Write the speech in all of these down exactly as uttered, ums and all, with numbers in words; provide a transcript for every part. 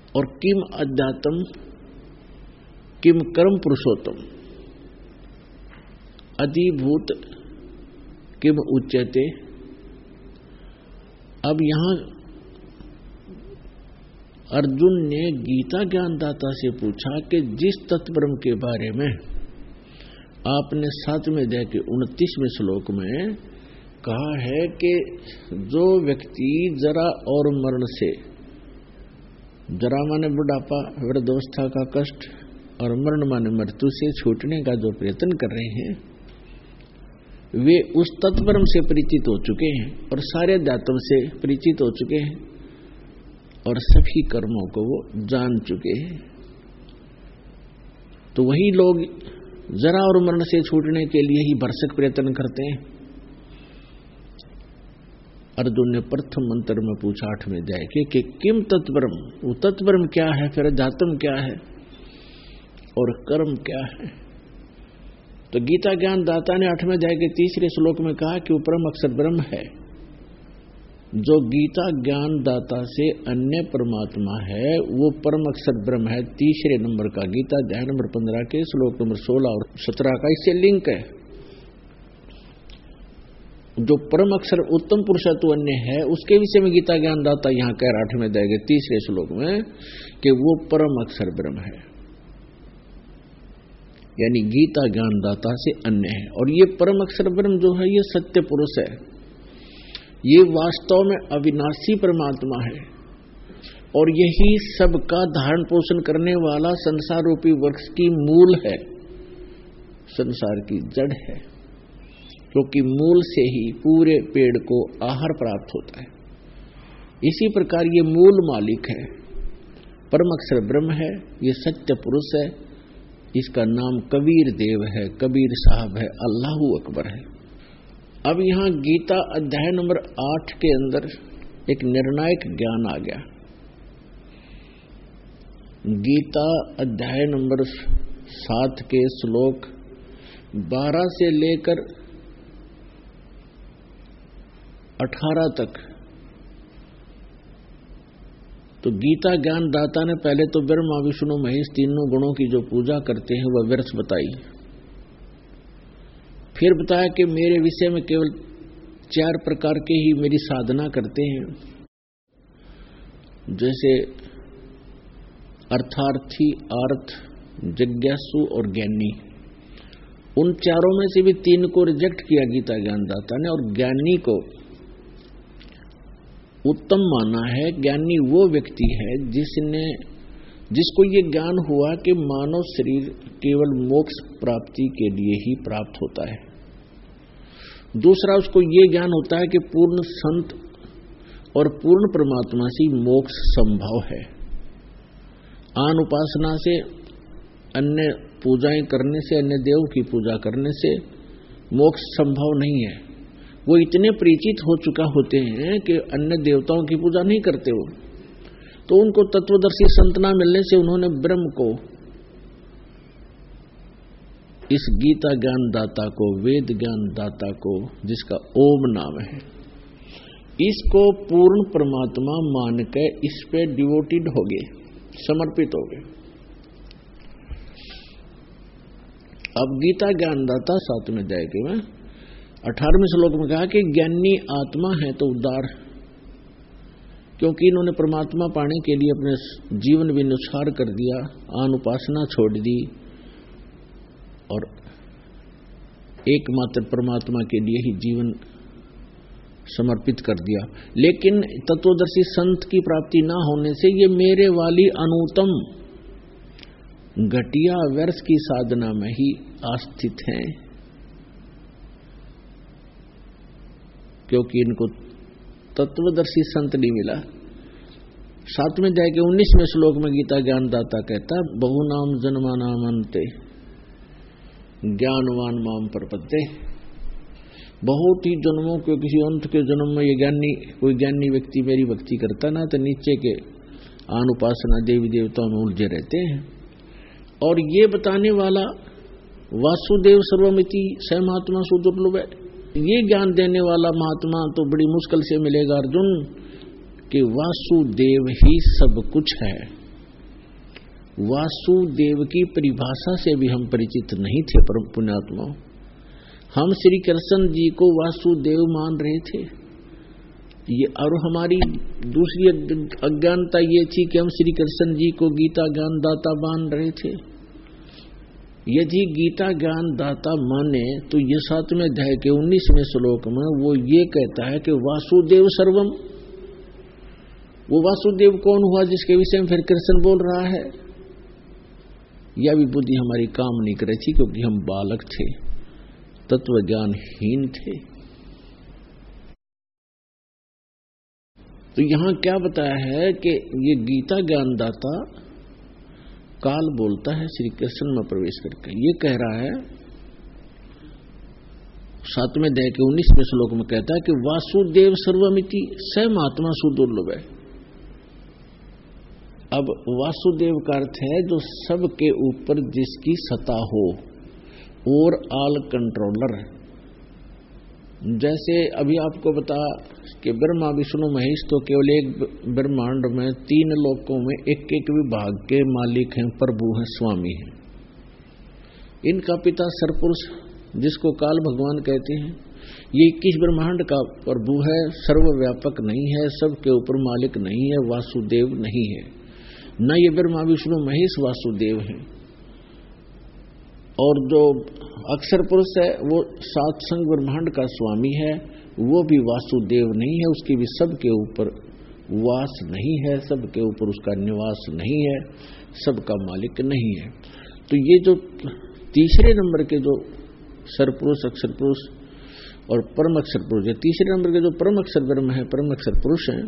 और किम अध्यात्म किम कर्म पुरुषोत्तम, अधिभूत किम उच्यते। अब यहां अर्जुन ने गीता ज्ञानदाता से पूछा कि जिस तत्ब्रह्म के बारे में आपने सातवें अध्याय के उनतीसवें श्लोक में कहा है कि जो व्यक्ति जरा और मरण से, जरा माने बुढ़ापा, वृद्धावस्था का कष्ट, और मरण माने मृत्यु से छूटने का जो प्रयत्न कर रहे हैं, वे उस तत्ब्रह्म से परिचित हो चुके हैं और सारे अध्यात्म से परिचित हो चुके हैं और सभी कर्मों को वो जान चुके हैं। तो वही लोग जरा और मरण से छूटने के लिए ही भरसक प्रयत्न करते हैं। अर्जुन ने प्रथम मंत्र में पूछा आठवें अध्याय के कि किम तत्ब्रह्म, वो तत्ब्रह्म क्या है, फिर अध्यात्म क्या है और कर्म क्या है। तो गीता ज्ञान दाता ने आठवें अध्याय के तीसरे श्लोक में कहा कि वो परम अक्षर ब्रह्म है, जो गीता ज्ञान दाता से अन्य परमात्मा है, वो परम अक्षर ब्रह्म है। तीसरे नंबर का गीता अध्याय नंबर पंद्रह के श्लोक नंबर सोलह और सत्रह का इससे लिंक है। जो परम अक्षर उत्तम पुरुषत्व अन्य है, उसके विषय में गीता ज्ञान दाता यहां कह रहा आठवें अध्याय के तीसरे श्लोक में कि वो परम अक्षर ब्रह्म है, यानी गीता ज्ञान दाता से अन्य है। और ये परम अक्षर ब्रह्म जो है, ये सत्य पुरुष है, ये वास्तव में अविनाशी परमात्मा है और यही सबका धारण पोषण करने वाला संसार रूपी वृक्ष की मूल है, संसार की जड़ है, क्योंकि मूल से ही पूरे पेड़ को आहार प्राप्त होता है। इसी प्रकार ये मूल मालिक है, परम अक्षर ब्रह्म है, ये सत्य पुरुष है। इसका नाम कबीर देव है, कबीर साहब है, अल्लाहू अकबर है। अब यहां गीता अध्याय नंबर आठ के अंदर एक निर्णायक ज्ञान आ गया। गीता अध्याय नंबर सात के श्लोक बारह से लेकर अठारह तक, तो गीता ज्ञान दाता ने पहले तो ब्रह्मा विष्णु महेश तीनों गुणों की जो पूजा करते हैं वह व्यर्थ बताई। फिर बताया कि मेरे विषय में केवल चार प्रकार के ही मेरी साधना करते हैं, जैसे अर्थार्थी, अर्थ, जिज्ञासु और ज्ञानी। उन चारों में से भी तीन को रिजेक्ट किया गीता ज्ञानदाता ने और ज्ञानी को उत्तम माना है। ज्ञानी वो व्यक्ति है जिसने जिसको ये ज्ञान हुआ कि मानव शरीर केवल मोक्ष प्राप्ति के लिए ही प्राप्त होता है। दूसरा, उसको ये ज्ञान होता है कि पूर्ण संत और पूर्ण परमात्मा से मोक्ष संभव है। आन उपासना से, अन्य पूजाएं करने से, अन्य देव की पूजा करने से मोक्ष संभव नहीं है। वो इतने परिचित हो चुका होते हैं कि अन्य देवताओं की पूजा नहीं करते हो, तो उनको तत्वदर्शी संत ना मिलने से उन्होंने ब्रह्म को, इस गीता ज्ञान दाता को, वेद ज्ञान दाता को, जिसका ओम नाम है, इसको पूर्ण परमात्मा मान के इस पे डिवोटेड हो गए, समर्पित हो गए। अब गीता ज्ञान दाता सातवें अध्याय के में अठारहवें श्लोक में कहा कि ज्ञानी आत्मा है तो उदार, क्योंकि इन्होंने परमात्मा पाने के लिए अपने जीवन भी नुस्खार कर दिया, आन उपासना छोड़ दी और एकमात्र परमात्मा के लिए ही जीवन समर्पित कर दिया। लेकिन तत्वदर्शी संत की प्राप्ति ना होने से ये मेरे वाली अनुत्तम घटिया व्यर्थ की साधना में ही आस्थित हैं, क्योंकि इनको तत्वदर्शी संत नहीं मिला। सातवें अध्याय के उन्नीसवें श्लोक में गीता ज्ञानदाता कहता, बहुनाम जन्मानाम अन्ते ज्ञानवान माम प्रपद्ये। बहुत ही जन्मों के किसी अंत के जन्म में ये ज्ञानी, कोई ज्ञानी व्यक्ति मेरी भक्ति करता ना, तो नीचे के आन उपासना देवी देवताओं में उलझे रहते हैं। और ये बताने वाला वासुदेव सर्वमिति स महात्मा सुदुर्लभ है, ये ज्ञान देने वाला महात्मा तो बड़ी मुश्किल से मिलेगा अर्जुन, कि वासुदेव ही सब कुछ है। वासुदेव की परिभाषा से भी हम परिचित नहीं थे। परम पुण्यात्माओं, हम श्री कृष्ण जी को वासुदेव मान रहे थे। ये और हमारी दूसरी अज्ञानता ये थी कि हम श्री कृष्ण जी को गीता ज्ञान दाता मान रहे थे। यदि गीता ज्ञान दाता माने तो ये सातवें अध्याय के उन्नीसवें श्लोक में वो ये कहता है कि वासुदेव सर्वम। वो वासुदेव कौन हुआ जिसके विषय में फिर कृष्ण बोल रहा है? यह भी बुद्धि हमारी काम नहीं कर रही थी, क्योंकि हम बालक थे, तत्व ज्ञानहीन थे। तो यहां क्या बताया है कि ये गीता ज्ञानदाता काल बोलता है श्री कृष्ण में प्रवेश करके। ये कह रहा है सातवें अध्याय के उन्नीसवें श्लोक में कहता है कि वासुदेव सर्वमिति स महात्मा सुदुर्लभ है। अब वासुदेव का अर्थ है जो सबके ऊपर जिसकी सत्ता हो और ऑल कंट्रोलर है। जैसे अभी आपको बता कि ब्रह्मा विष्णु महेश तो केवल एक ब्रह्मांड में तीन लोकों में एक एक विभाग के मालिक हैं, प्रभु हैं, स्वामी हैं। इनका पिता सरपुरुष जिसको काल भगवान कहते हैं, ये इक्कीस ब्रह्मांड का प्रभु है, सर्वव्यापक नहीं है, सबके ऊपर मालिक नहीं है, वासुदेव नहीं है। न ये ब्रह्मा विष्णु महेश वासुदेव हैं। और जो अक्षर पुरुष है वो सात संग ब्रह्मांड का स्वामी है, वो भी वासुदेव नहीं है, उसकी भी सबके ऊपर वास नहीं है, सबके ऊपर उसका निवास नहीं है, सबका मालिक नहीं है। तो ये जो तीसरे नंबर के जो सरपुरुष अक्षर पुरुष और परम अक्षर पुरुष, ये तीसरे नंबर के जो परम अक्षर ब्रह्म है, परम अक्षर पुरुष है,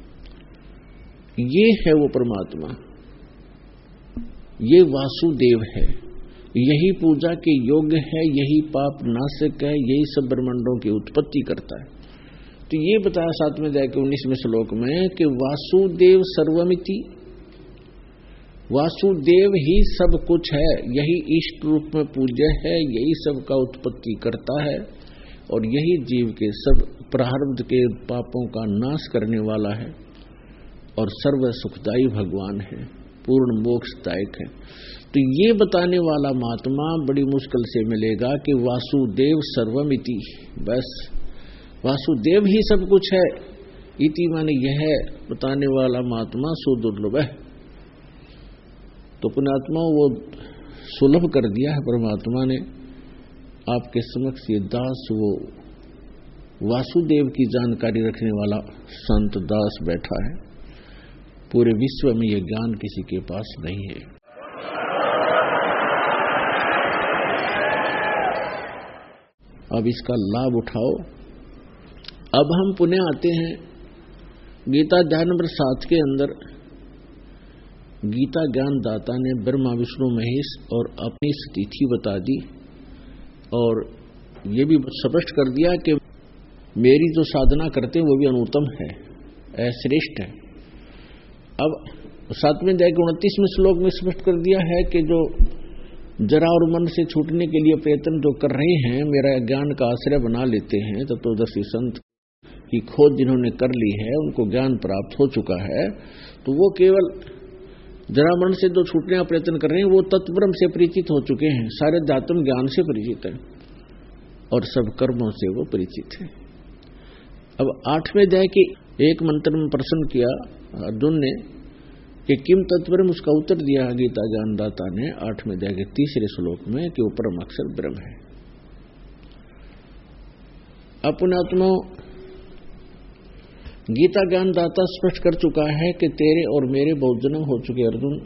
ये है वो परमात्मा, ये वासुदेव है, यही पूजा के योग्य है, यही पाप नाशक है, यही सब ब्रह्मांडों की उत्पत्ति करता है। तो ये बताया सातवें अध्याय के उन्नीसवें श्लोक में कि वासुदेव सर्वमिति, वासुदेव ही सब कुछ है, यही इष्ट रूप में पूज्य है, यही सबका उत्पत्ति करता है और यही जीव के सब प्रारब्ध के पापों का नाश करने वाला है और सर्व सुखदायी भगवान है, पूर्ण मोक्षदायक है। तो ये बताने वाला महात्मा बड़ी मुश्किल से मिलेगा कि वासुदेव सर्वमिति, बस वासुदेव ही सब कुछ है, इति माने यह बताने वाला महात्मा सुदुर्लभ है। तो पुण्यात्मा वो सुलभ कर दिया है परमात्मा ने आपके समक्ष। ये दास वो वासुदेव की जानकारी रखने वाला संत दास बैठा है। पूरे विश्व में ये ज्ञान किसी के पास नहीं है। अब इसका लाभ उठाओ। अब हम पुनः आते हैं गीता अध्याय नंबर सात के अंदर। गीता ज्ञान दाता ने ब्रह्मा विष्णु महेश और अपनी स्थिति बता दी और ये भी स्पष्ट कर दिया कि मेरी जो साधना करते हैं वो भी अनुत्तम है, श्रेष्ठ है। अब सातवें अध्याय के उनतीसवें श्लोक में स्पष्ट कर दिया है कि जो जरा और मन से छूटने के लिए प्रयत्न जो कर रहे हैं, मेरा ज्ञान का आश्रय बना लेते हैं, तत्वदर्शी संत की खोज जिन्होंने कर ली है, उनको ज्ञान प्राप्त हो चुका है, तो वो केवल जरा मन से जो छूटने का प्रयत्न कर रहे हैं वो तत्ब्रह्म से परिचित हो चुके हैं, सारे अध्यात्म ज्ञान से परिचित है और सब कर्मों से वो परिचित है। अब आठवें अध्याय के एक मंत्र में प्रश्न किया अर्जुन ने कि किम तत्ब्रह्म, उसका उत्तर दिया गीता ज्ञानदाता ने आठवें अध्याय के तीसरे श्लोक में कि वो परम अक्षर ब्रह्म है। अपनात्मा गीता ज्ञानदाता स्पष्ट कर चुका है कि तेरे और मेरे बहुत जन्म हो चुके अर्जुन,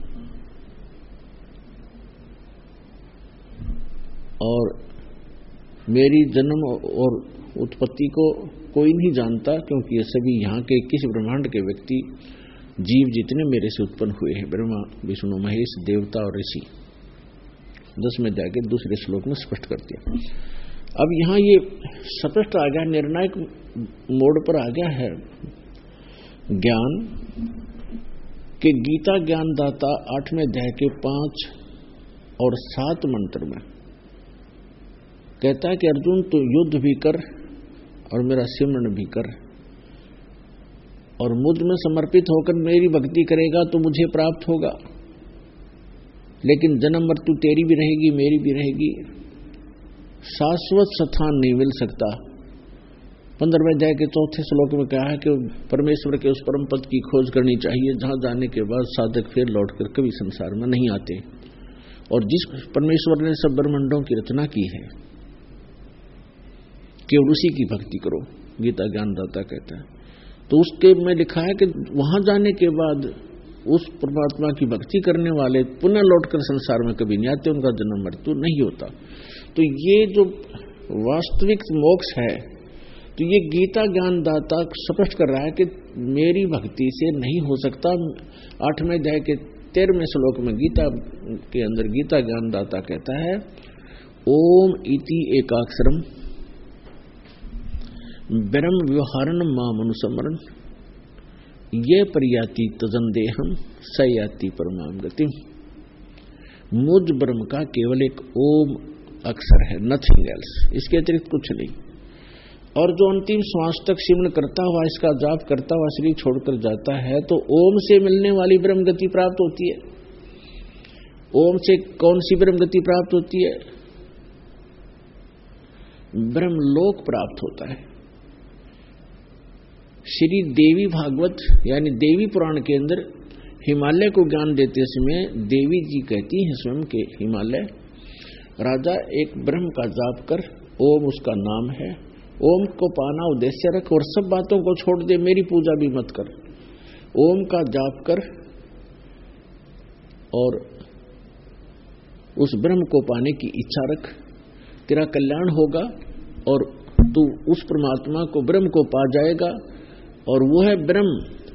और मेरी जन्म और उत्पत्ति को कोई नहीं जानता, क्योंकि ये सभी यहाँ के किस ब्रह्मांड के व्यक्ति जीव जितने मेरे से उत्पन्न हुए हैं, ब्रह्मा विष्णु महेश देवता और ऋषि। दसवें अध्याय के दूसरे श्लोक में स्पष्ट कर दिया। अब यहाँ ये स्पष्ट आ गया, निर्णायक मोड़ पर आ गया है ज्ञान कि गीता ज्ञानदाता आठवें अध्याय के पांच और सात मंत्र में कहता है कि अर्जुन तू युद्ध भी कर और मेरा सिमरन भी कर, और मुझ में समर्पित होकर मेरी भक्ति करेगा तो मुझे प्राप्त होगा। लेकिन जन्म मृत्यु तेरी भी रहेगी, मेरी भी रहेगी, शाश्वत स्थान नहीं मिल सकता। पंद्रहवें अध्याय के चौथे श्लोक में कहा है कि परमेश्वर के उस परम पद की खोज करनी चाहिए जहां जाने के बाद साधक फिर लौटकर कभी संसार में नहीं आते। और जिस परमेश्वर ने सब ब्रह्मांडों की रचना की है, केवल उसी की भक्ति करो, गीता ज्ञानदाता कहता है। तो उसके में लिखा है कि वहां जाने के बाद उस परमात्मा की भक्ति करने वाले पुनः लौटकर संसार में कभी नहीं आते, उनका जन्म मृत्यु नहीं होता। तो ये जो वास्तविक मोक्ष है, तो ये गीता ज्ञानदाता स्पष्ट कर रहा है कि मेरी भक्ति से नहीं हो सकता। आठवें अध्याय के तेरहवें श्लोक में गीता के अंदर गीता ज्ञानदाता कहता है, ओम इति एकाक्षरम ब्रह्म व्यवहारण मां मनुसमरण ये परियाति तजन देहम स याति परमाम गति। मुझ ब्रह्म का केवल एक ओम अक्षर है, नथिंग एल्स, इसके अतिरिक्त कुछ नहीं। और जो अंतिम श्वास तक सिमरण करता हुआ, इसका जाप करता हुआ शरीर छोड़कर जाता है, तो ओम से मिलने वाली ब्रह्म गति प्राप्त होती है। ओम से कौन सी ब्रह्म गति प्राप्त होती है? ब्रह्मलोक प्राप्त होता है। श्री देवी भागवत यानी देवी पुराण के अंदर हिमालय को ज्ञान देते समय देवी जी कहती हैं स्वयं के हिमालय, राजा एक ब्रह्म का जाप कर, ओम उसका नाम है, ओम को पाना उद्देश्य रख और सब बातों को छोड़ दे, मेरी पूजा भी मत कर, ओम का जाप कर और उस ब्रह्म को पाने की इच्छा रख, तेरा कल्याण होगा और तू उस परमात्मा को ब्रह्म को पा जाएगा। और वो है ब्रह्म,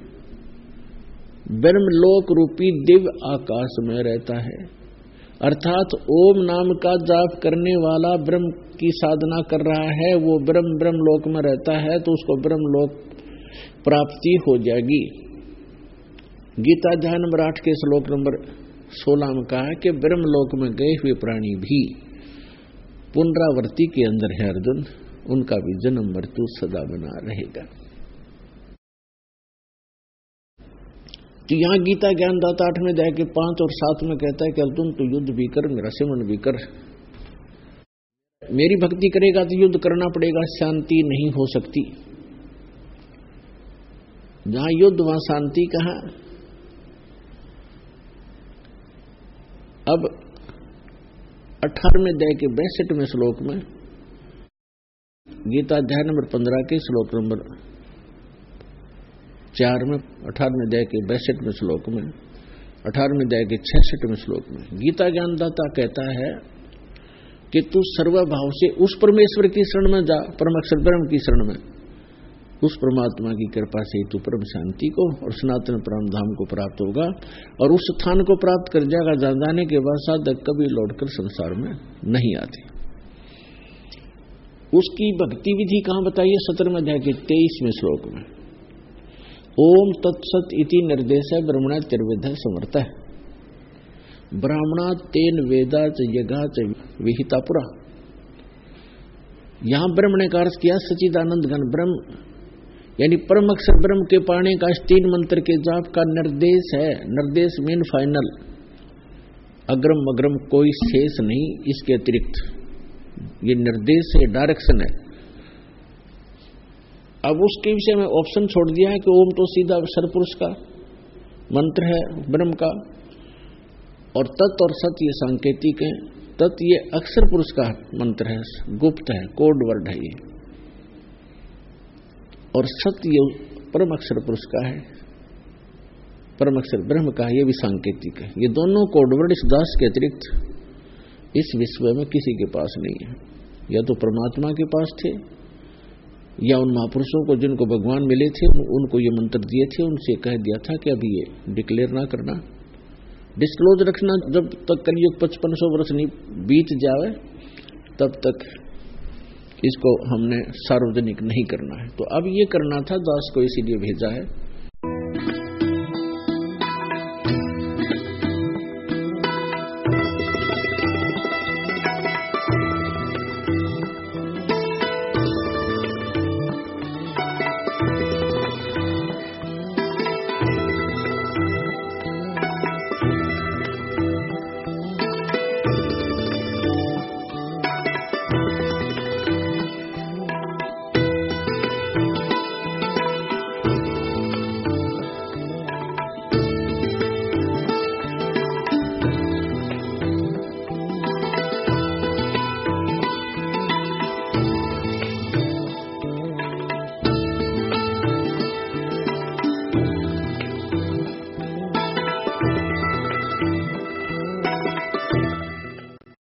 ब्रह्मलोक रूपी दिव्य आकाश में रहता है। अर्थात ओम नाम का जाप करने वाला ब्रह्म की साधना कर रहा है, वो ब्रह्म ब्रह्मलोक में रहता है, तो उसको ब्रह्मलोक प्राप्ति हो जाएगी। गीता अध्याय नंबर आठ के श्लोक नंबर सोलह में कहा है कि ब्रह्मलोक में गए हुए प्राणी भी पुनरावृत्ति के अंदर है अर्जुन, उनका भी जन्म मृत्यु सदा बना रहेगा। तो यहाँ गीता ज्ञानदाता आठवें अध्याय के पांच और सात में कहता है कि अर्जुन तू युद्ध भी कर, मेरा सिमरण भी कर, मेरी भक्ति करेगा तो युद्ध करना पड़ेगा, शांति नहीं हो सकती। जहां युद्ध वहां शांति कहां। अब अठारहवें अध्याय के बैसठवें श्लोक में गीता अध्याय नंबर पंद्रह के श्लोक नंबर चार में, अठारहवें अध्याय के बैसठवें श्लोक में, अठारहवें अध्याय के छियासठवें श्लोक में गीता ज्ञानदाता कहता है कि तू सर्वभाव से उस परमेश्वर की शरण में जा, परम अक्षर ब्रह्म की शरण में, उस परमात्मा की कृपा से तू परम शांति को और सनातन परम धाम को प्राप्त होगा और उस स्थान को प्राप्त कर जाएगा जहां जाने के बाद साधक कभी लौटकर संसार में नहीं आते। उसकी भक्ति विधि कहां बताइए? सत्रहवें अध्याय के तेईसवें श्लोक में, ओम तत्सत इति निर्देश ब्रह्मणा तिर्विध समर्थ ब्राह्मणा तेन वेदा च यज्ञा च विहिता पुरा। यहां ब्रह्म ने कार्य किया सचिदानंद घन ब्रह्म यानी परम अक्षर ब्रह्म के पाने का तीन मंत्र के जाप का निर्देश है। निर्देश मीन फाइनल, अग्रम अग्रम कोई शेष नहीं इसके अतिरिक्त, ये निर्देश है, डायरेक्शन है। अब उसके विषय में ऑप्शन छोड़ दिया है कि ओम तो सीधा सरपुरुष का मंत्र है ब्रह्म का, और तत् और सत ये सांकेतिक है। तत् ये अक्षर पुरुष का मंत्र है, गुप्त है, कोड वर्ड है ये, और सत्य ये परम अक्षर पुरुष का है, परम अक्षर ब्रह्म का है, ये भी सांकेतिक है। ये दोनों कोड वर्ड इस दास के अतिरिक्त इस विश्व में किसी के पास नहीं है। या तो परमात्मा के पास थे या उन महापुरुषों को जिनको भगवान मिले थे उनको ये मंत्र दिए थे, उनसे कह दिया था कि अभी ये डिक्लेयर ना करना, डिस्क्लोज रखना, जब तक कलयुग पचपन सौ वर्ष नहीं बीत जावे तब तक इसको हमने सार्वजनिक नहीं करना है। तो अब ये करना था, दास को इसीलिए भेजा है।